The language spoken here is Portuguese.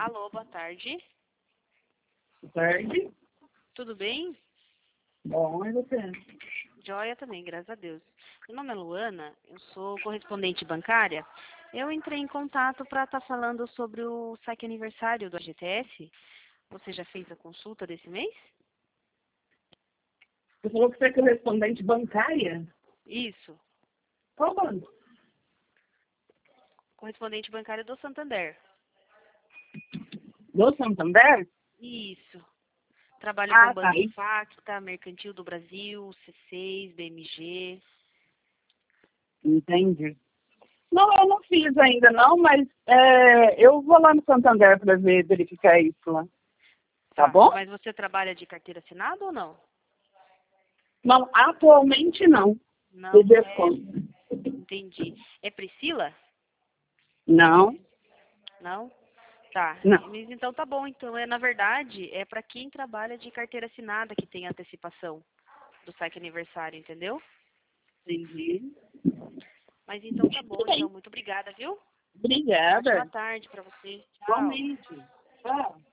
Alô, boa tarde. Boa tarde. Tudo bem? Bom, e você? Joia também, graças a Deus. Meu nome é Luana, eu sou correspondente bancária. Eu entrei em contato para estar falando sobre o saque aniversário do FGTS. Você já fez a consulta desse mês? Você falou que você é correspondente bancária? Isso, Qual banco? correspondente bancário do Santander. Do Santander? Isso. Trabalho com Ah, tá. Banco Facta, Mercantil do Brasil, C6, BMG. Entendi. Não, eu não fiz ainda não, mas eu vou lá no Santander para verificar isso lá. Tá bom? Mas você trabalha de carteira assinada ou não? Não, atualmente não. Não, Eu desconto. entendi. É Priscila? Não, Não? Tá. não. Mas então tá bom. Então, na verdade, é para quem trabalha de carteira assinada que tem antecipação do saque aniversário, entendeu? Entendi. Mas então tá bom. Tudo bem. Então, muito obrigada, viu? Obrigada. Boa tarde para você. Tchau. Igualmente. Tchau.